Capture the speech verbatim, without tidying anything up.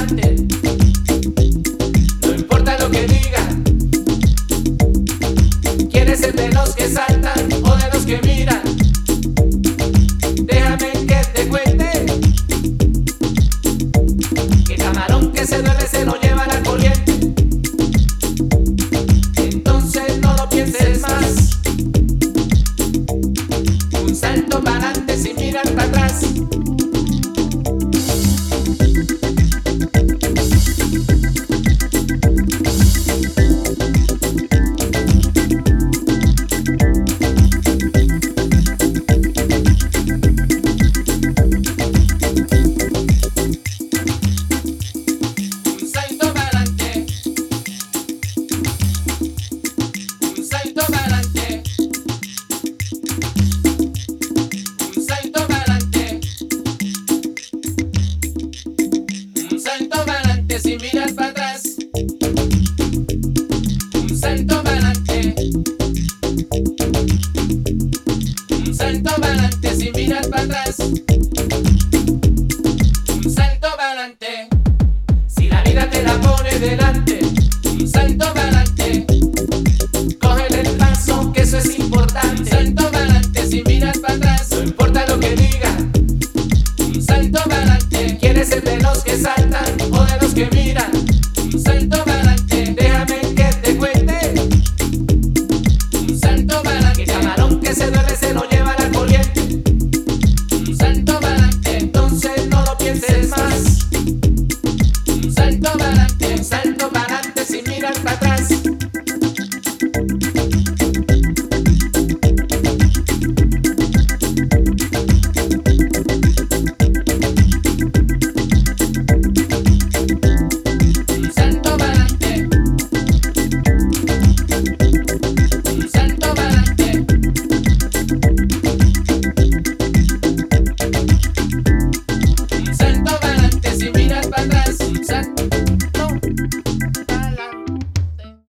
adelante. No importa lo que digan. ¿Quieres ser de los que saltan o de los que miran? Déjame que te cuente que camarón que se duele se lo lleva la corriente. Entonces no lo pienses más. Un salto para adelante sin mirar para atrás. Sin mirar para atrás, un salto para adelante, un salto para adelante sin mirar para atrás, un salto para adelante. Si la vida te la pone delante,